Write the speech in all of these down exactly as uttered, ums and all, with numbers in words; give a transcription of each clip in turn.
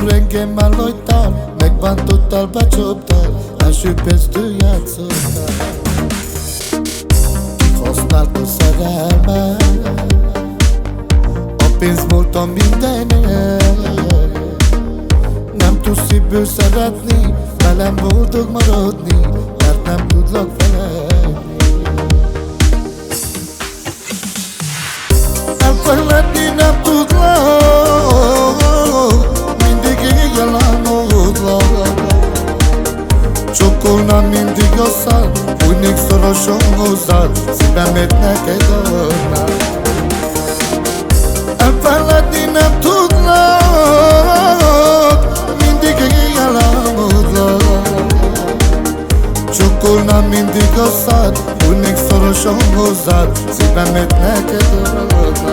Mikor engem elhagytál, megbántottál, becsaptál, első perctől játszottál. Használt a szerelmet, a pénz volt a mindened. Nem tudsz szívből szeretni, velem boldog maradni, mert nem tudlak feledni. Elfeledni nem tudlak, mindig éjjel álmodlak. Csokkolnám mindig a szád, fújnék szorosan hozzád, szívemet neked adnám. Elfeledni nem tudlak, mindig éjjel álmodlak. Csokkolnám mindig a szád, fújnék szorosan hozzád, szívemet neked adnám.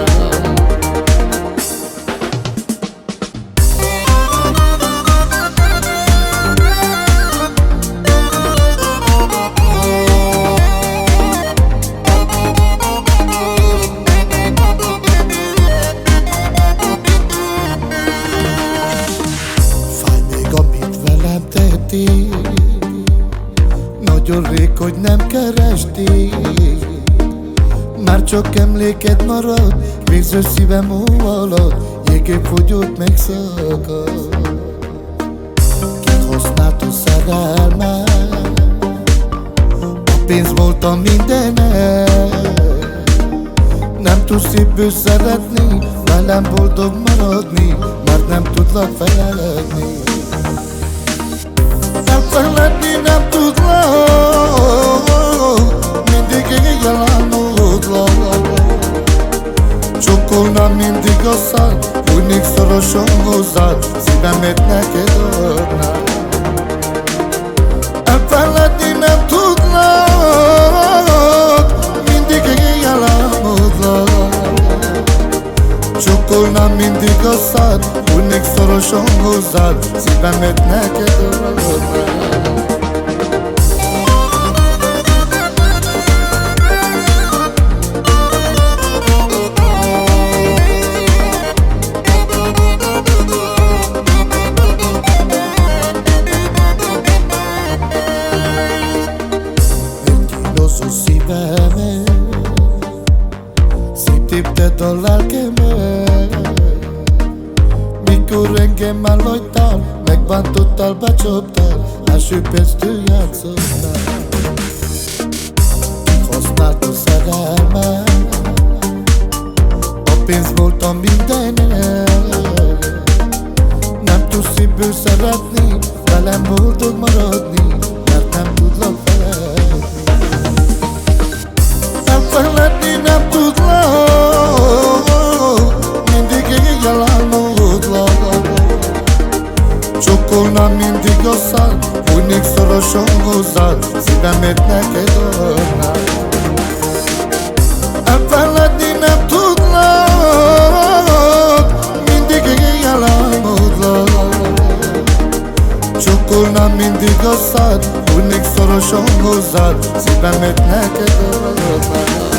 Nagyon rég, hogy nem keresték, már csak emléked marad, végző szívem alatt, jégép fogyott, megszakad. Kihasznált a szerelmet, a pénz volt a mindened. Nem tudsz szívből szeretni, velem boldog maradni, mert nem tudlak feledni. Elfeledni nem tudlak, mindig éjjel álmodlak. Csokkolnám mindig a szád, fújnék szorosan hozzád, szívemet neked adnám. Elfeledni nem tudlak, mindig éjjel álmodlak. Csokkolnám mindig a szád, fújnék szorosan hozzád, szívemet neked adnám. Meggyilozó szívemet, széttépted a lelkemet. Mikor engem elhagytál, megbántottál, becsaptál, első perctől játszottál. Használt a szerelmet, a pénz volt a mindened. Nem tudsz szívből szeretni, velem boldog maradni, mert nem tudlak feledni. Elfeledni nem tudlak, mindig éjjel álmodlak. Csokkolnám mindig a szád, fújnék szorosan hozzád, szívemet neked adnám. Elfeledni nem tudlak, mindig éjjel álmodlak. Csokkolnám mindig a szád, fújnék szorosan hozzád, szívemet neked adnám.